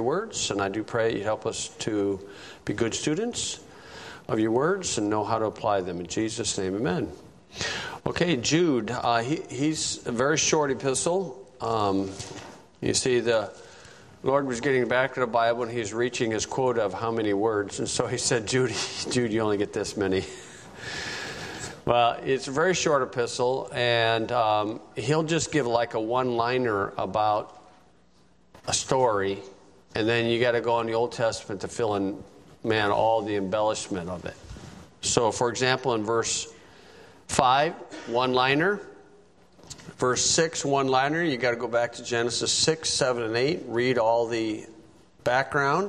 your words, and I do pray you help us to be good students of your words and know how to apply them. In Jesus' name, amen. Okay, Jude, he's a very short epistle. You see, the Lord was getting back to the Bible, and he's reaching his quota of how many words. And so he said, Jude, you only get this many. Well, it's a very short epistle, and he'll just give like a one-liner about a story, and then you got to go in the Old Testament to fill in, all the embellishment of it. So, for example, in verse 5, one-liner. Verse 6, one-liner. You got to go back to Genesis 6, 7, and 8. Read all the background.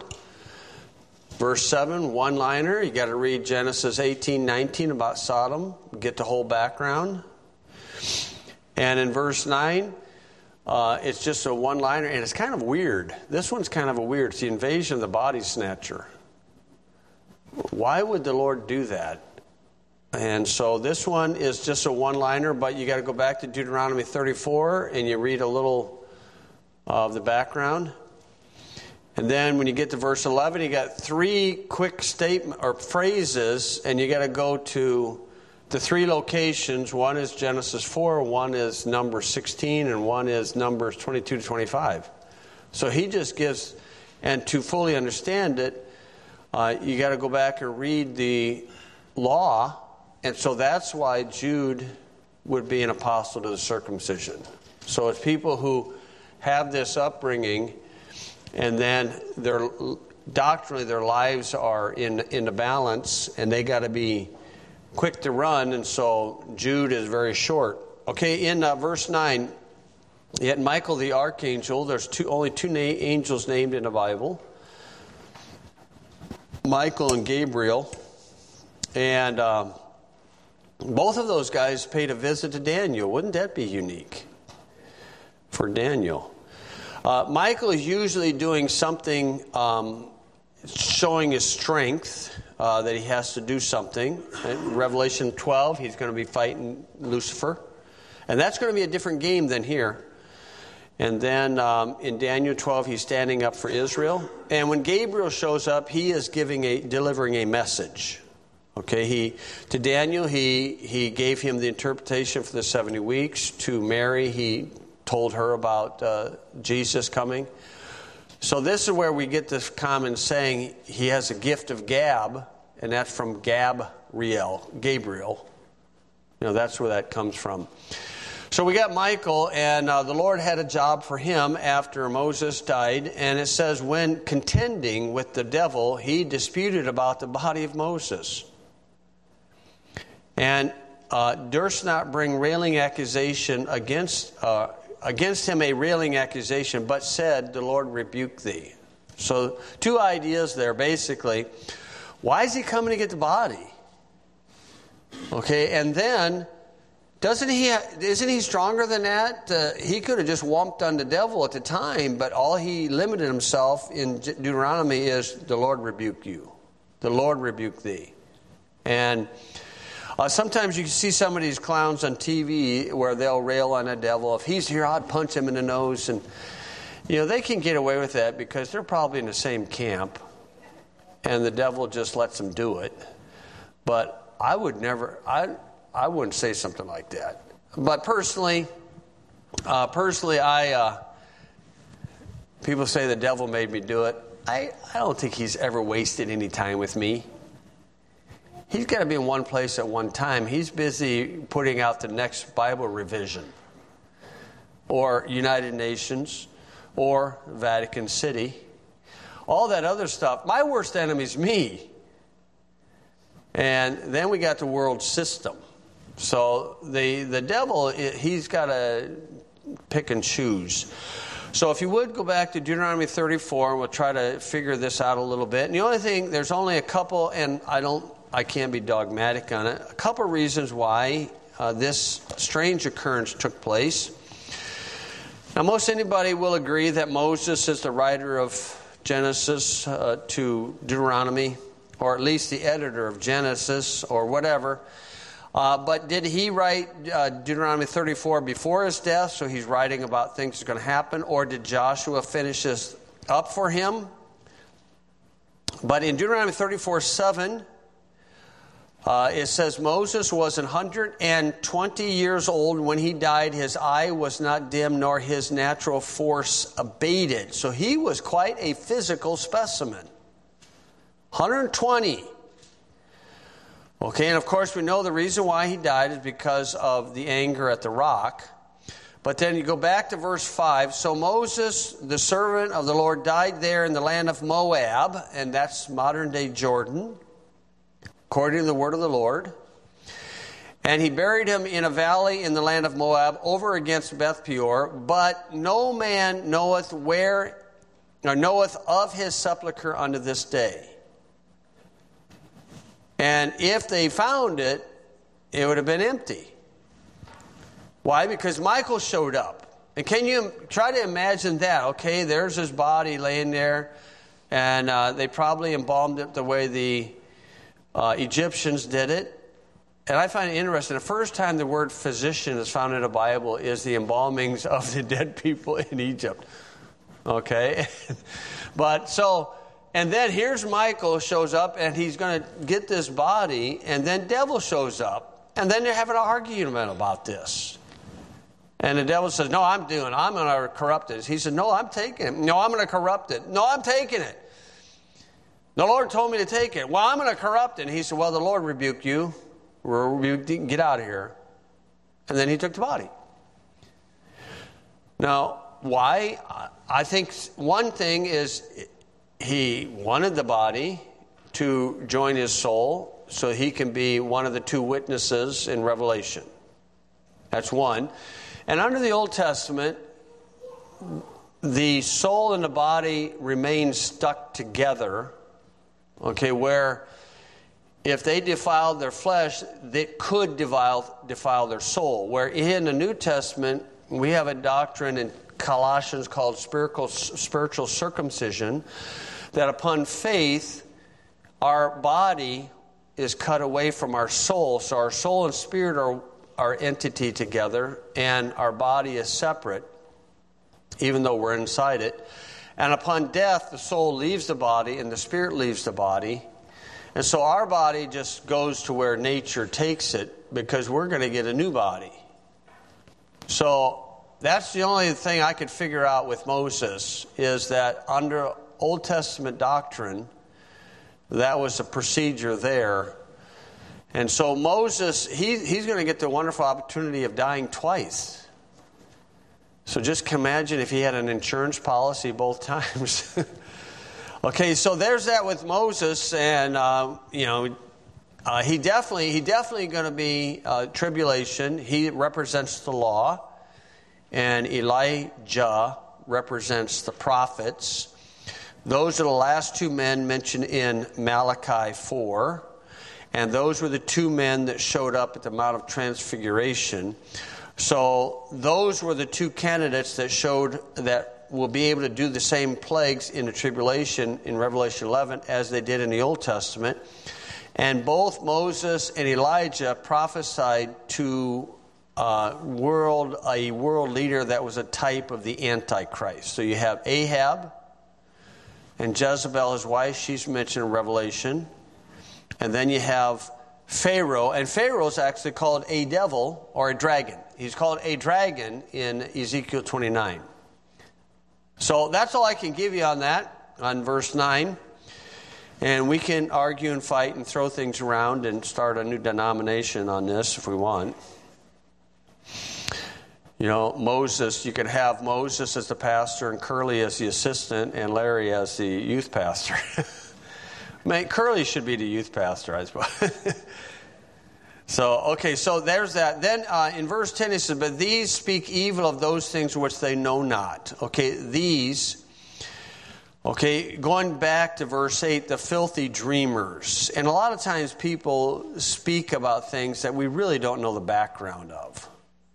Verse 7, one-liner. You got to read Genesis 18, 19 about Sodom. Get the whole background. And in verse 9, it's just a one-liner, and it's kind of weird. This one's kind of a weird. It's the invasion of the body snatcher. Why would the Lord do that? And so this one is just a one-liner, but you got to go back to Deuteronomy 34, and you read a little of the background. And then when you get to verse 11, you got three quick statement or phrases, and you got to go to the three locations. One is Genesis 4, one is Numbers 16, and one is Numbers 22 to 25. So he just gives, and to fully understand it, you got to go back and read the law. And so that's why Jude would be an apostle to the circumcision. So it's people who have this upbringing, and then doctrinally their lives are in the balance, and they got to be quick to run, and so Jude is very short. Okay, in verse 9, yet Michael the archangel, there's only two angels named in the Bible, Michael and Gabriel, and both of those guys paid a visit to Daniel. Wouldn't that be unique for Daniel? Michael is usually doing something showing his strength, that he has to do something. In Revelation 12, he's going to be fighting Lucifer. And that's going to be a different game than here. And then in Daniel 12, he's standing up for Israel. And when Gabriel shows up, he is delivering a message. Okay, to Daniel, he gave him the interpretation for the 70 weeks. To Mary, he told her about Jesus coming. So this is where we get this common saying, he has a gift of gab, and that's from Gabriel. That's where that comes from. So we got Michael, and the Lord had a job for him after Moses died. And it says, when contending with the devil, he disputed about the body of Moses. And durst not bring railing accusation against him a railing accusation, but said, the Lord rebuke thee. So two ideas there, basically. Why is he coming to get the body? Okay, and then, isn't he stronger than that? He could have just whomped on the devil at the time, but all he limited himself in Deuteronomy is, the Lord rebuke you. The Lord rebuke thee. And sometimes you see some of these clowns on TV where they'll rail on a devil. If he's here, I'd punch him in the nose. And, they can get away with that because they're probably in the same camp. And the devil just lets them do it. But I wouldn't say something like that. But personally, people say the devil made me do it. I don't think he's ever wasted any time with me. He's got to be in one place at one time. He's busy putting out the next Bible revision, or United Nations, or Vatican City. All that other stuff. My worst enemy is me. And then we got the world system. So the devil, he's got to pick and choose. So if you would go back to Deuteronomy 34, and we'll try to figure this out a little bit. And the only thing, there's only a couple, and I can't be dogmatic on it, a couple reasons why this strange occurrence took place. Now, most anybody will agree that Moses is the writer of Genesis to Deuteronomy, or at least the editor of Genesis, or whatever. But did he write Deuteronomy 34 before his death, so he's writing about things that are going to happen, or did Joshua finish up for him. But in Deuteronomy 34:7, it says, Moses was 120 years old when he died. His eye was not dim, nor his natural force abated. So he was quite a physical specimen. 120. Okay, and of course we know the reason why he died is because of the anger at the rock. But then you go back to verse 5. So Moses, the servant of the Lord, died there in the land of Moab, and that's modern-day Jordan, according to the word of the Lord. And he buried him in a valley in the land of Moab, over against Beth Peor. But no man knoweth where, or knoweth of his sepulchre unto this day. And if they found it, it would have been empty. Why? Because Michael showed up. And can you try to imagine that? Okay, there's his body laying there, and they probably embalmed it the way the Egyptians did it. And I find it interesting. The first time the word physician is found in the Bible is the embalmings of the dead people in Egypt. Okay? And then here's Michael shows up, and he's going to get this body, and then devil shows up, and then they're having an argument about this. And the devil says, no, I'm going to corrupt it. He said, no, I'm taking it. No, I'm going to corrupt it. No, I'm taking it. The Lord told me to take it. Well, I'm going to corrupt it. And he said, well, the Lord rebuked you. Get out of here. And then he took the body. Now, why? I think one thing is he wanted the body to join his soul so he can be one of the two witnesses in Revelation. That's one. And under the Old Testament, the soul and the body remain stuck together, okay, where if they defiled their flesh, they could defile their soul. Where in the New Testament, we have a doctrine in Colossians called spiritual circumcision, that upon faith, our body is cut away from our soul. So our soul and spirit are entity together, and our body is separate, even though we're inside it. And upon death, the soul leaves the body and the spirit leaves the body. And so our body just goes to where nature takes it, because we're going to get a new body. So that's the only thing I could figure out with Moses, is that under Old Testament doctrine, that was a procedure there. And so Moses, he's going to get the wonderful opportunity of dying twice. So just imagine if he had an insurance policy both times. Okay, so there's that with Moses, and he definitely going to be tribulation. He represents the law, and Elijah represents the prophets. Those are the last two men mentioned in Malachi 4. And those were the two men that showed up at the Mount of Transfiguration. So those were the two candidates that showed that will be able to do the same plagues in the tribulation in Revelation 11 as they did in the Old Testament. And both Moses and Elijah prophesied to a world leader that was a type of the Antichrist. So you have Ahab and Jezebel, his wife. She's mentioned in Revelation. And then you have Pharaoh, and Pharaoh is actually called a devil or a dragon. He's called a dragon in Ezekiel 29. So that's all I can give you on that, on verse 9. And we can argue and fight and throw things around and start a new denomination on this if we want. You know, Moses, you could have Moses as the pastor and Curly as the assistant and Larry as the youth pastor. Curly should be the youth pastor, I suppose. So there's that. Then in verse 10 it says, but these speak evil of those things which they know not. Okay, these. Okay, going back to verse 8, the filthy dreamers. And a lot of times people speak about things that we really don't know the background of.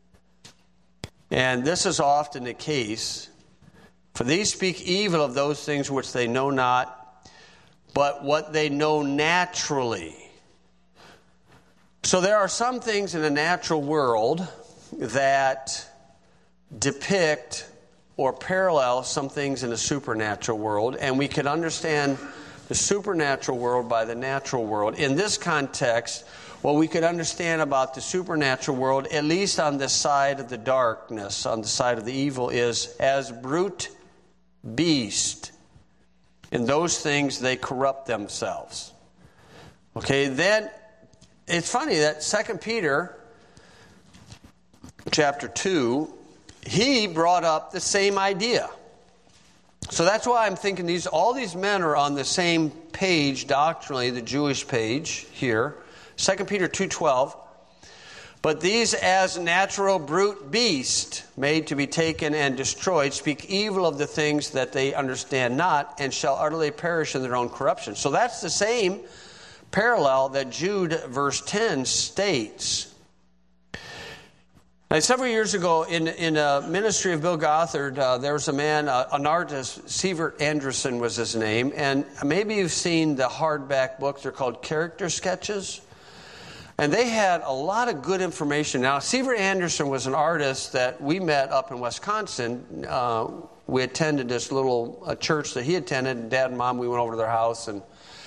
And this is often the case. For these speak evil of those things which they know not, but what they know naturally. So there are some things in the natural world that depict or parallel some things in the supernatural world, and we can understand the supernatural world by the natural world. In this context, what we could understand about the supernatural world, at least on the side of the darkness, on the side of the evil, is as brute beast. In those things, they corrupt themselves. Okay, then it's funny that 2 Peter chapter 2, he brought up the same idea. So that's why I'm thinking all these men are on the same page doctrinally, the Jewish page here. 2 Peter 2:12. But these as natural brute beast, made to be taken and destroyed, speak evil of the things that they understand not, and shall utterly perish in their own corruption. So that's the same parallel that Jude verse 10 states. Now, several years ago, in a ministry of Bill Gothard, there was a man, an artist, Sievert Anderson was his name, and maybe you've seen the hardback books. They're called Character Sketches. And they had a lot of good information. Now, Sievert Anderson was an artist that we met up in Wisconsin. We attended this little church that he attended. Dad and Mom, we went over to their house. And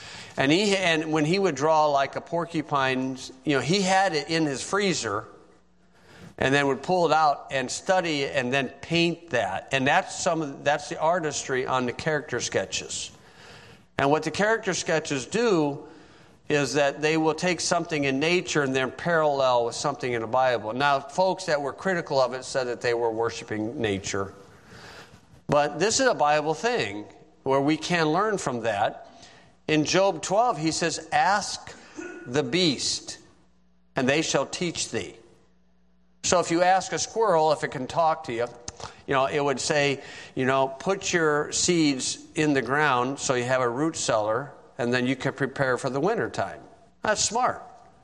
when he would draw like a porcupine, he had it in his freezer and then would pull it out and study it and then paint that. And that's the artistry on the character sketches. And what the character sketches do is that they will take something in nature and then parallel with something in the Bible. Now, folks that were critical of it said that they were worshiping nature. But this is a Bible thing where we can learn from that. In Job 12, he says, ask the beast, and they shall teach thee. So if you ask a squirrel if it can talk to you, it would say, put your seeds in the ground so you have a root cellar, and then you can prepare for the winter time. That's smart.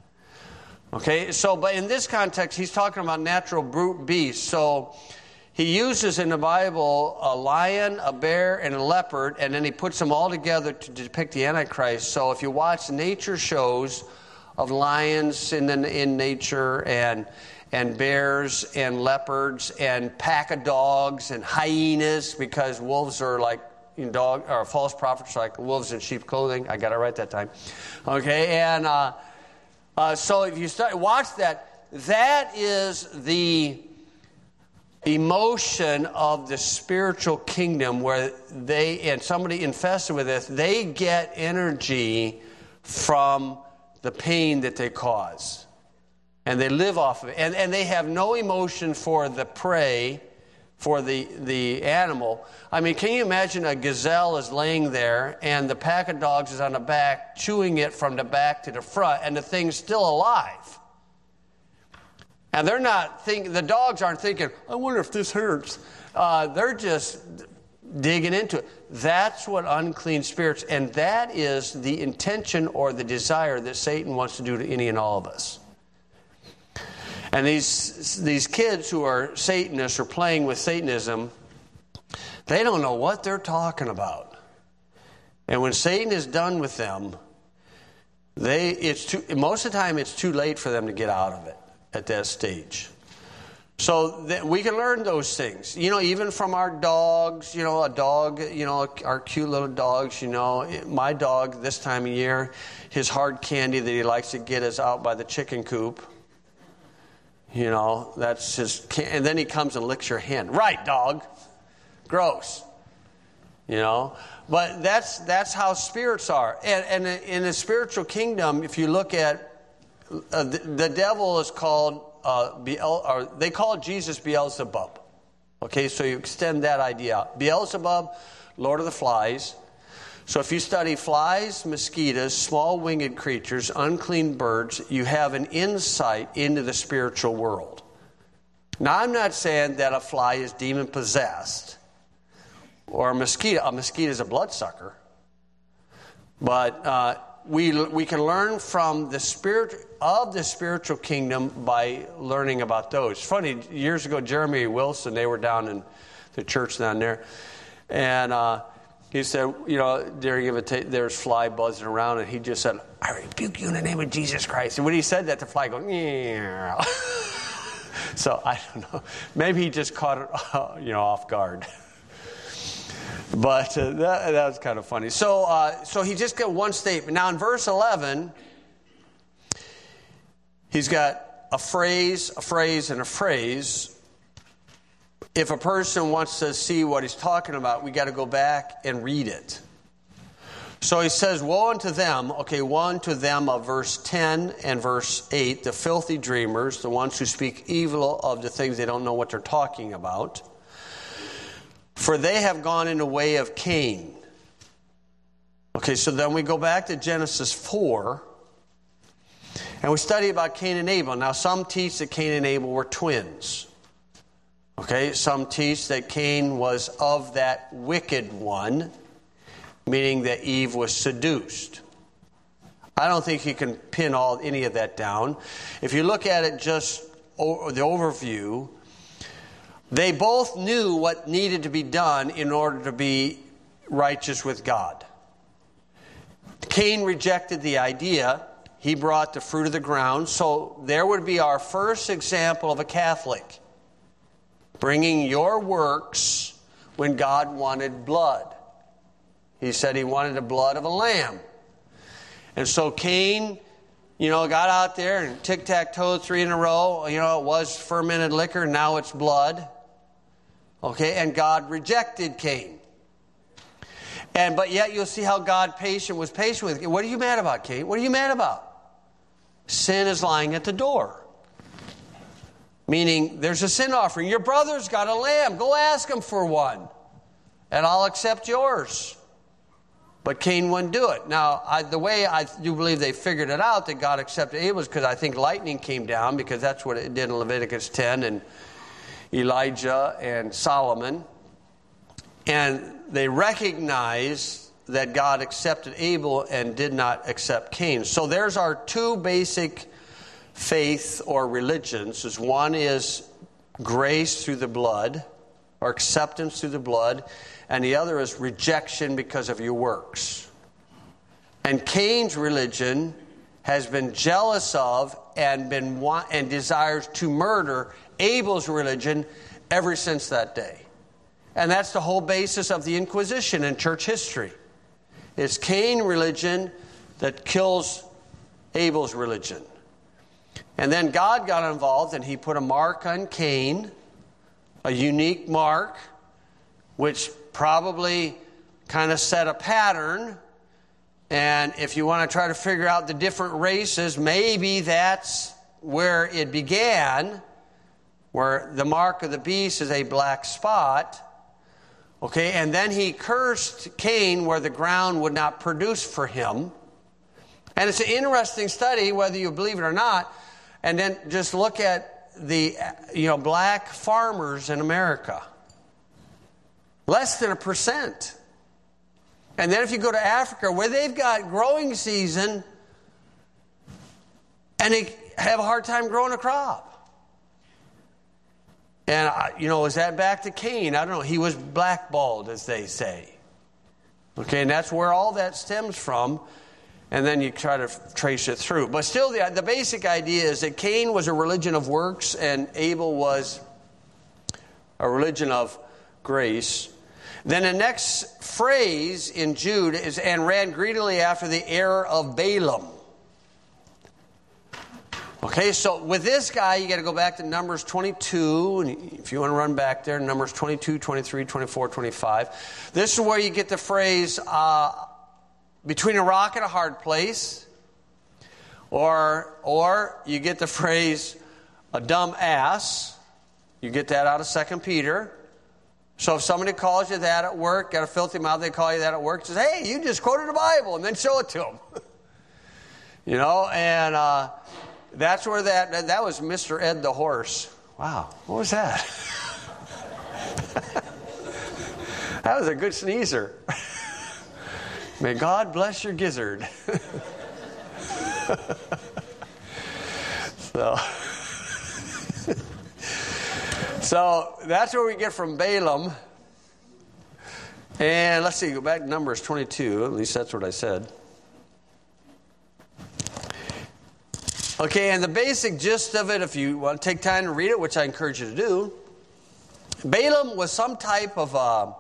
Okay, but in this context, he's talking about natural brute beasts. So he uses in the Bible a lion, a bear, and a leopard, and then he puts them all together to depict the Antichrist. So if you watch nature shows of lions in nature and bears and leopards and pack of dogs and hyenas, because wolves are like false prophets are like wolves in sheep clothing. I got it right that time. Okay, and so if you watch that is the emotion of the spiritual kingdom where somebody infested with this, they get energy from the pain that they cause. And they live off of it. And they have no emotion for the prey, for the animal. I mean, can you imagine a gazelle is laying there and the pack of dogs is on the back, chewing it from the back to the front, and the thing's still alive? And they're not thinking, the dogs aren't thinking, I wonder if this hurts. They're just digging into it. That's what unclean spirits, and that is the intention or the desire that Satan wants to do to any and all of us. And these kids who are Satanists or playing with Satanism, they don't know what they're talking about. And when Satan is done with them, most of the time it's too late for them to get out of it at that stage. So we can learn those things. Even from our dogs, a dog, our cute little dogs, my dog this time of year, his hard candy that he likes to get is out by the chicken coop. That's his, and then he comes and licks your hand. Right, dog. Gross. But that's how spirits are. And in the spiritual kingdom, if you look at the devil is called they call Jesus Beelzebub. Okay, so you extend that idea out. Beelzebub, Lord of the Flies. So if you study flies, mosquitoes, small winged creatures, unclean birds, you have an insight into the spiritual world. Now, I'm not saying that a fly is demon-possessed or a mosquito. A mosquito is a bloodsucker. But we can learn from the spirit of the spiritual kingdom by learning about those. It's funny, years ago, Jeremy Wilson, they were down in the church down there, and he said, during invitation, there's fly buzzing around, and he just said, I rebuke you in the name of Jesus Christ. And when he said that, the fly goes, yeah. So I don't know. Maybe he just caught it, off guard. But that was kind of funny. So he just got one statement. Now in verse 11, he's got a phrase, and a phrase. If a person wants to see what he's talking about, we got to go back and read it. So he says, woe unto them, woe unto them of verse 10 and verse 8, the filthy dreamers, the ones who speak evil of the things they don't know what they're talking about. For they have gone in the way of Cain. So then we go back to Genesis 4, and we study about Cain and Abel. Now some teach that Cain and Abel were twins. Some teach that Cain was of that wicked one, meaning that Eve was seduced. I don't think you can pin any of that down. If you look at it just the overview, they both knew what needed to be done in order to be righteous with God. Cain rejected the idea. He brought the fruit of the ground. So there would be our first example of a Catholic bringing your works when God wanted blood. He said he wanted the blood of a lamb. And so Cain, got out there and tic-tac-toe 3 in a row. It was fermented liquor, now it's blood. And God rejected Cain. But yet you'll see how God was patient with Cain. What are you mad about, Cain? What are you mad about? Sin is lying at the door. Meaning, there's a sin offering. Your brother's got a lamb. Go ask him for one, and I'll accept yours. But Cain wouldn't do it. Now, the way I do believe they figured it out, that God accepted Abel, is because I think lightning came down, because that's what it did in Leviticus 10, and Elijah and Solomon. And they recognized that God accepted Abel and did not accept Cain. So there's our two basic faith or religions. One is grace through the blood, or acceptance through the blood, and the other is rejection because of your works. And Cain's religion has been jealous of and desires to murder Abel's religion ever since that day. And that's the whole basis of the Inquisition in church history. It's Cain religion that kills Abel's religion. And then God got involved and he put a mark on Cain, a unique mark, which probably kind of set a pattern. And if you want to try to figure out the different races, maybe that's where it began, where the mark of the beast is a black spot. And then he cursed Cain where the ground would not produce for him. And it's an interesting study, whether you believe it or not. And then just look at the black farmers in America. Less than 1%. And then if you go to Africa, where they've got growing season, and they have a hard time growing a crop. And, is that back to Cain? I don't know. He was blackballed, as they say. And that's where all that stems from. And then you try to trace it through. But still, the basic idea is that Cain was a religion of works and Abel was a religion of grace. Then the next phrase in Jude is, and ran greedily after the error of Balaam. So with this guy, you got to go back to Numbers 22. And if you want to run back there, Numbers 22, 23, 24, 25. This is where you get the phrase, between a rock and a hard place. Or you get the phrase, a dumb ass. You get that out of 2 Peter. So if somebody calls you that at work, got a filthy mouth, they call you that at work, says, hey, you just quoted the Bible, and then show it to them. And that's where that was Mr. Ed the horse. Wow, what was that? That was a good sneezer. May God bless your gizzard. So that's where we get from Balaam. And let's see, go back to Numbers 22. At least that's what I said. Okay, and the basic gist of it, if you want to take time to read it, which I encourage you to do, Balaam was some type of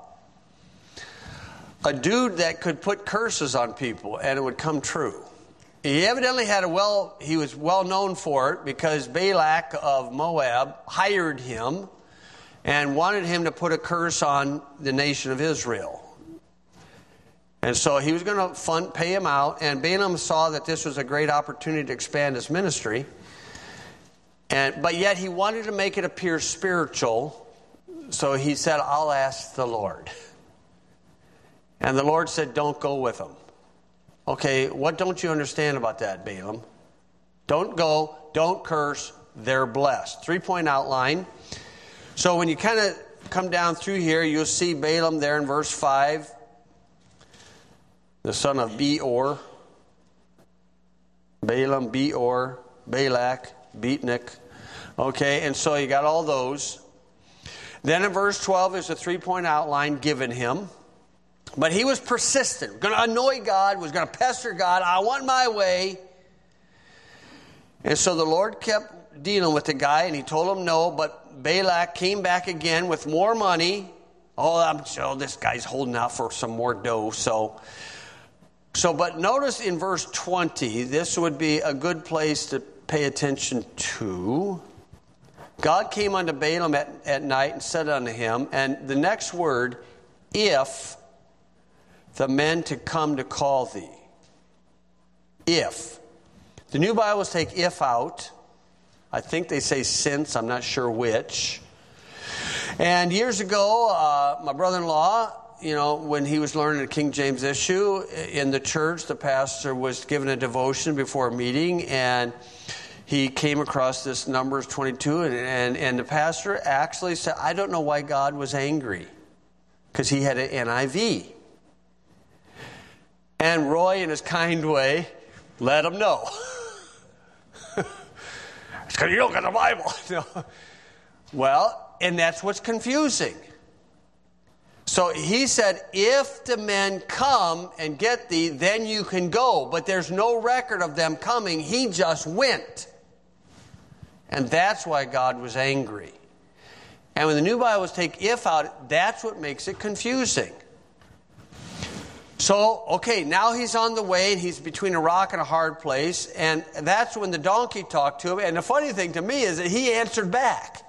a dude that could put curses on people and it would come true. He evidently he was well known for it because Balak of Moab hired him and wanted him to put a curse on the nation of Israel. And so he was going to pay him out, and Balaam saw that this was a great opportunity to expand his ministry. But yet he wanted to make it appear spiritual, so he said, I'll ask the Lord. And the Lord said, don't go with him. Okay, what don't you understand about that, Balaam? Don't go, don't curse, they're blessed. 3-point outline. So when you kind of come down through here, you'll see Balaam there in verse 5. The son of Beor, Balaam, Beor, Balak, Beatnik. Okay, and so you got all those. Then in verse 12 is a 3-point outline given him. But he was persistent, going to annoy God, was going to pester God. I want my way. And so the Lord kept dealing with the guy, and he told him no. But Balak came back again with more money. I'm sure this guy's holding out for some more dough. But notice in verse 20, this would be a good place to pay attention to. God came unto Balaam at night and said unto him, and the next word, if the men to come to call thee. If. The New Bibles take if out. I think they say since, I'm not sure which. And years ago, my brother-in-law, when he was learning the King James issue in the church, the pastor was given a devotion before a meeting, and he came across this Numbers 22, and the pastor actually said, I don't know why God was angry, because he had an NIV. And Roy, in his kind way, let him know. It's because you don't got the Bible. No. Well, and that's what's confusing. So he said, if the men come and get thee, then you can go. But there's no record of them coming. He just went. And that's why God was angry. And when the New Bibles take if out, that's what makes it confusing. So, okay, now he's on the way, and he's between a rock and a hard place. And that's when the donkey talked to him. And the funny thing to me is that he answered back.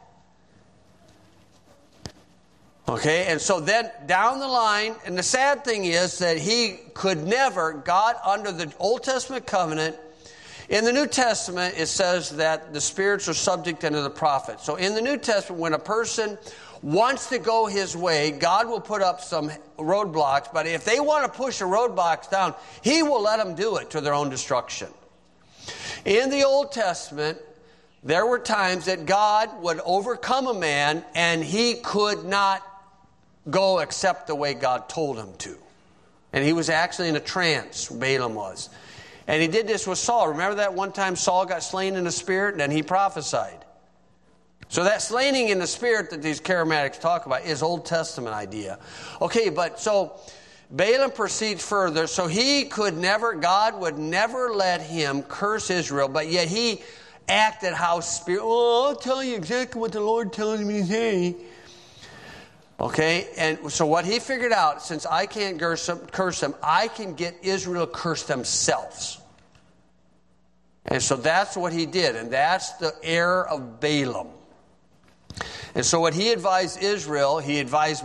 Okay, and so then down the line, and the sad thing is that he could never, God under the Old Testament covenant, in the New Testament it says that the spirits are subject unto the prophets. So in the New Testament, when a person wants to go his way, God will put up some roadblocks, but if they want to push the roadblocks down, he will let them do it to their own destruction. In the Old Testament, there were times that God would overcome a man and he could not go except the way God told him to. And he was actually in a trance, Balaam was. And he did this with Saul. Remember that one time Saul got slain in the spirit and then he prophesied. So that slaying in the spirit that these charismatics talk about is Old Testament idea. Okay, but so Balaam proceeds further. So God would never let him curse Israel, but yet he acted how I'll tell you exactly what the Lord telling me to say. Okay, and so what he figured out, since I can't curse them, I can get Israel to curse themselves. And so that's what he did, and that's the error of Balaam. And so what he advised Israel, he advised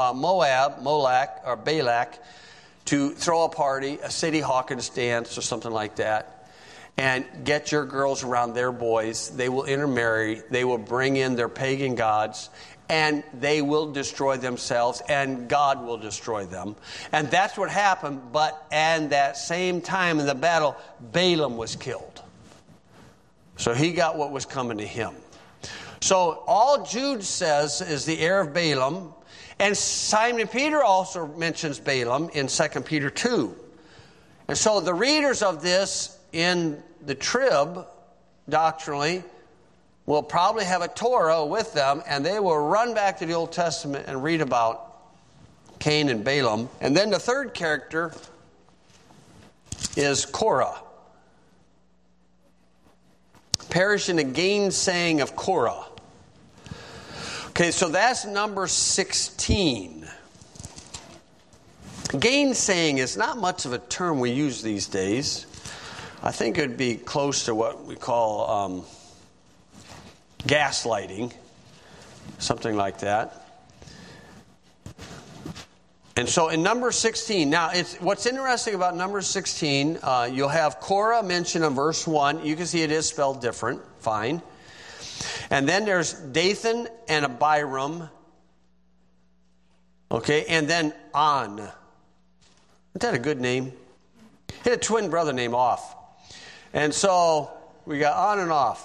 Balak, to throw a party, a Sadie Hawkins dance or something like that, and get your girls around their boys. They will intermarry. They will bring in their pagan gods, and they will destroy themselves, and God will destroy them. And that's what happened, but at that same time in the battle, Balaam was killed. So he got what was coming to him. So all Jude says is the heir of Balaam, and Simon Peter also mentions Balaam in 2 Peter 2. And so the readers of this in the Trib, doctrinally, will probably have a Torah with them, and they will run back to the Old Testament and read about Cain and Balaam. And then the third character is Korah. perish in the gainsaying of Korah. Okay, so that's number 16. Gainsaying is not much of a term we use these days. I think it would be close to what we call gaslighting, something like that. And so in number 16, now what's interesting about number 16, you'll have Korah mentioned in verse 1. You can see it is spelled different, fine. And then there's Dathan and Abiram. Okay, and then On. Isn't that a good name? Hit a twin brother name Off. And so we got On and Off.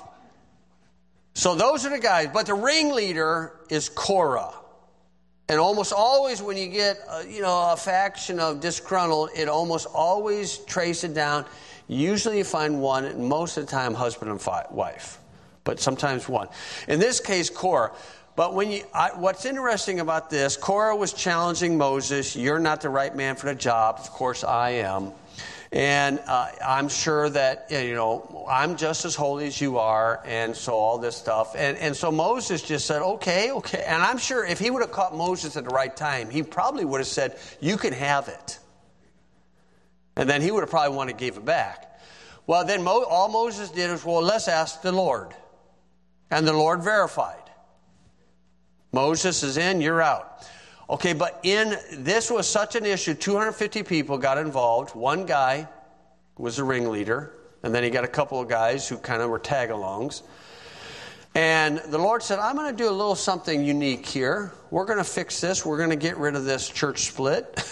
So those are the guys. But the ringleader is Korah. And almost always when you get, a faction of disgruntled, it almost always traces it down. Usually you find one, and most of the time husband and wife. But sometimes one. In this case, Korah. But what's interesting about this, Korah was challenging Moses. You're not the right man for the job. Of course I am. And I'm sure that, I'm just as holy as you are, and so all this stuff. And so Moses just said, okay. And I'm sure if he would have caught Moses at the right time, he probably would have said, you can have it. And then he would have probably wanted to give it back. Well, then all Moses did was, let's ask the Lord. And the Lord verified. Moses is in, you're out. Okay, but this was such an issue, 250 people got involved. One guy was the ringleader, and then he got a couple of guys who kind of were tag-alongs. And the Lord said, I'm going to do a little something unique here. We're going to fix this. We're going to get rid of this church split.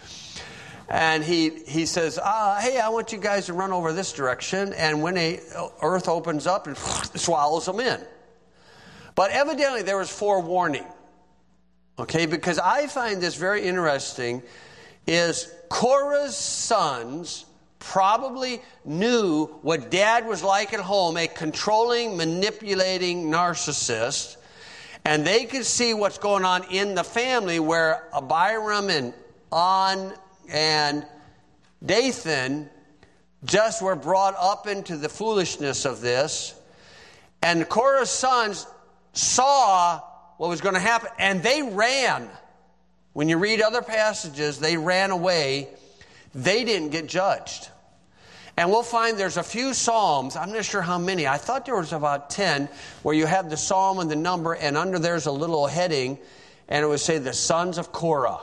And he says, hey, I want you guys to run over this direction. And when the earth opens up, it swallows them in. But evidently there was forewarning. Okay, because I find this very interesting, is Korah's sons probably knew what dad was like at home, a controlling, manipulating narcissist, and they could see what's going on in the family where Abiram and On and Dathan just were brought up into the foolishness of this, and Korah's sons saw what was going to happen, and they ran. When you read other passages, they ran away. They didn't get judged. And we'll find there's a few psalms, I'm not sure how many, I thought there was about 10, where you have the psalm and the number, and under there's a little heading, and it would say the sons of Korah.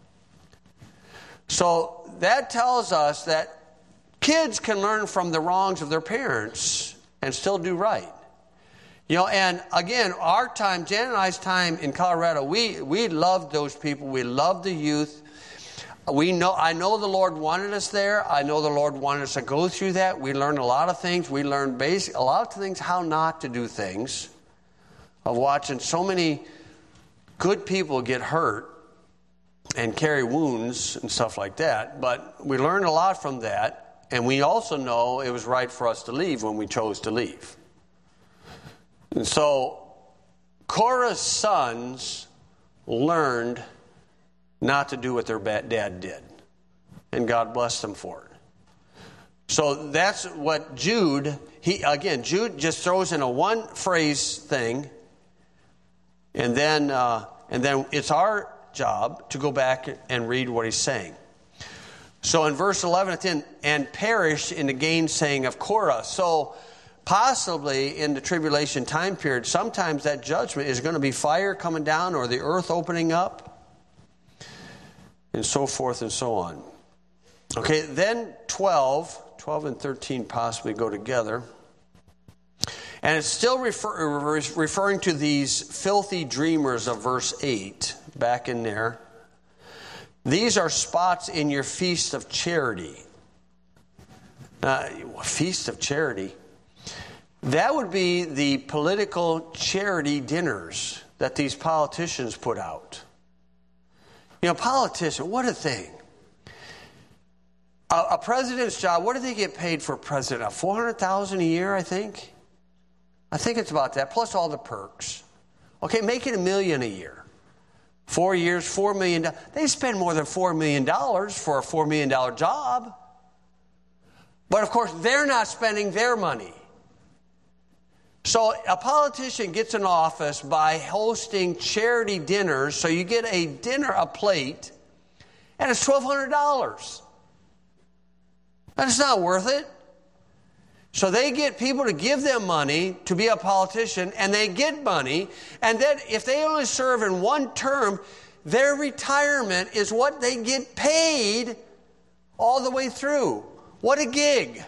So that tells us that kids can learn from the wrongs of their parents and still do right. And again, our time, Jan and I's time in Colorado, we loved those people. We loved the youth. I know the Lord wanted us there. I know the Lord wanted us to go through that. We learned a lot of things. We learned a lot of things how not to do things. Of watching so many good people get hurt and carry wounds and stuff like that. But we learned a lot from that. And we also know it was right for us to leave when we chose to leave. And so Korah's sons learned not to do what their dad did. And God blessed them for it. So that's what Jude just throws in a one phrase thing. And then it's our job to go back and read what he's saying. So in verse 11 at the end, and perish in the gainsaying of Korah. So possibly in the tribulation time period, sometimes that judgment is going to be fire coming down or the earth opening up and so forth and so on. Okay, then 12 and 13 possibly go together. And it's still referring to these filthy dreamers of verse 8, back in there. These are spots in your feast of charity. Feast of charity. That would be the political charity dinners that these politicians put out. Politician, what a thing. A president's job, what do they get paid for president? $400,000 a year, I think? I think it's about that, plus all the perks. Okay, make it $1 million a year. 4 years, $4 million. They spend more than $4 million for a $4 million job. But of course, they're not spending their money. So a politician gets in office by hosting charity dinners. So you get a dinner, a plate, and it's $1,200. That's not worth it. So they get people to give them money to be a politician, and they get money. And then if they only serve in one term, their retirement is what they get paid all the way through. What a gig.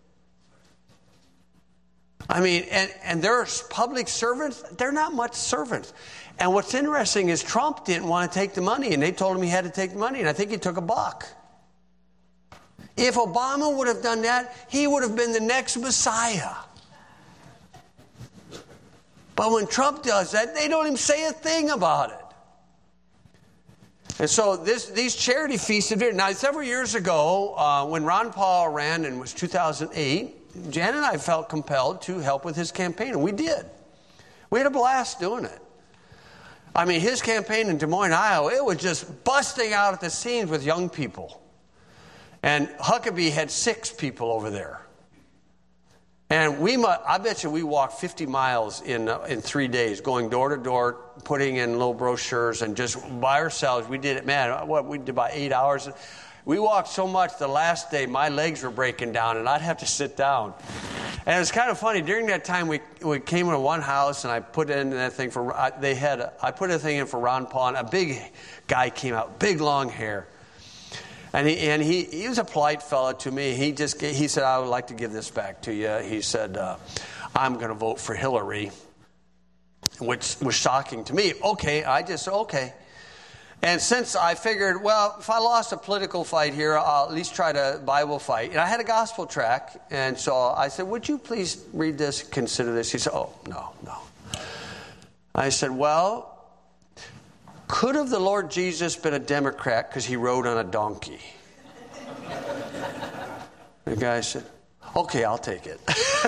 I mean, and they're public servants. They're not much servants. And what's interesting is Trump didn't want to take the money, and they told him he had to take the money, and I think he took $1. If Obama would have done that, he would have been the next Messiah. But when Trump does that, they don't even say a thing about it. And so these charity feasts are there. Now, several years ago, when Ron Paul ran in 2008, Jan and I felt compelled to help with his campaign, and we did. We had a blast doing it. I mean, his campaign in Des Moines, Iowa, it was just busting out at the seams with young people. And Huckabee had 6 people over there. And I bet you we walked 50 miles in 3 days, going door to door, putting in little brochures, and just by ourselves. We did it, man, we did about 8 hours. We walked so much the last day, my legs were breaking down, and I'd have to sit down. And it was kind of funny. During that time, we came into one house, and I put in that thing I put a thing in for Ron Paul, and a big guy came out, big long hair. And he was a polite fellow to me. He said, I would like to give this back to you. He said, I'm going to vote for Hillary, which was shocking to me. Okay. And since I figured, well, if I lost a political fight here, I'll at least try to Bible fight. And I had a gospel tract. And so I said, would you please read this, consider this? He said, oh, no. I said, well, could have the Lord Jesus been a Democrat because he rode on a donkey? The guy said, okay, I'll take it.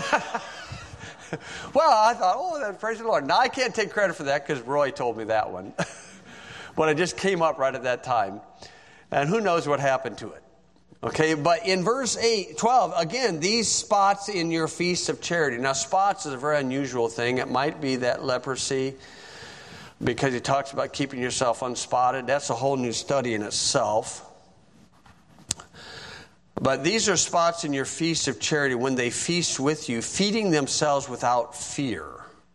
Well, I thought, praise the Lord. Now, I can't take credit for that because Roy told me that one. But it just came up right at that time. And who knows what happened to it. Okay, but in verse 12, again, these spots in your feast of charity. Now, spots is a very unusual thing. It might be that leprosy, because he talks about keeping yourself unspotted. That's a whole new study in itself. But these are spots in your feast of charity when they feast with you, feeding themselves without fear.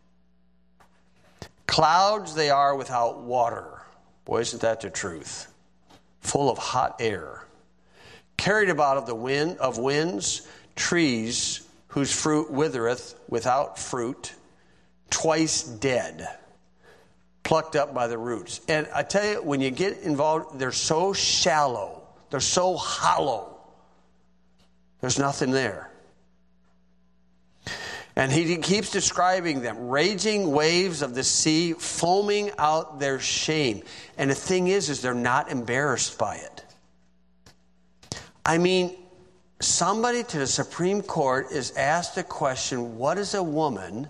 Clouds they are without water. Boy, isn't that the truth? Full of hot air. Carried about of the wind of winds, trees whose fruit withereth without fruit, twice dead, plucked up by the roots. And I tell you, when you get involved, they're so shallow. They're so hollow. There's nothing there. And he keeps describing them, raging waves of the sea, foaming out their shame. And the thing is they're not embarrassed by it. I mean, somebody to the Supreme Court is asked the question, what is a woman?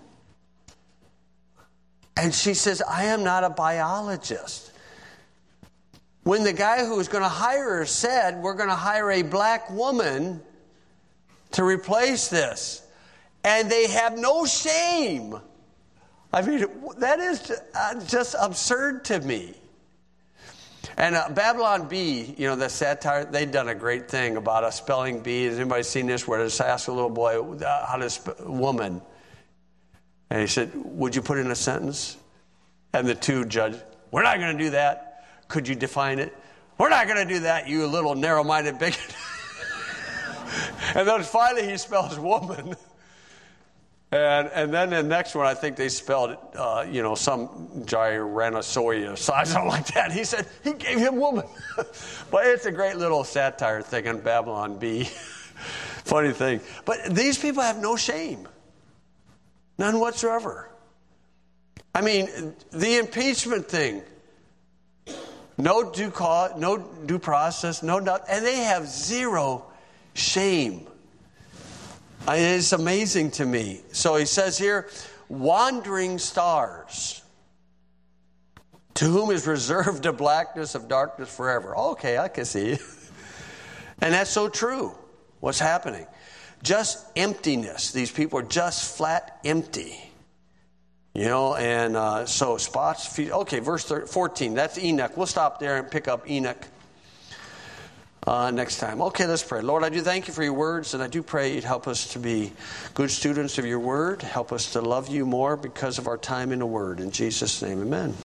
And she says, I am not a biologist. When the guy who was going to hire her said, we're going to hire a black woman to replace this. And they have no shame. I mean, that is just absurd to me. And Babylon Bee, the satire, they've done a great thing about a spelling bee. Has anybody seen this where they ask a little boy how to spell woman? And he said, would you put in a sentence? And the two judge, we're not going to do that. Could you define it? We're not going to do that, you little narrow-minded bigot. And then finally he spells woman. And then the next one, I think they spelled it, some Gyranosoia, something like that. He said he gave him woman. But it's a great little satire thing on Babylon Bee. Funny thing. But these people have no shame. None whatsoever. I mean, the impeachment thing. No due cause, no due process, and they have zero shame. It's amazing to me. So he says here, wandering stars, to whom is reserved the blackness of darkness forever. Okay, I can see. And that's so true. What's happening? Just emptiness. These people are just flat empty. And so spots, feet. Okay, verse 14. That's Enoch. We'll stop there and pick up Enoch next time. Okay, let's pray. Lord, I do thank you for your words, and I do pray you'd help us to be good students of your word. Help us to love you more because of our time in the word. In Jesus' name, amen.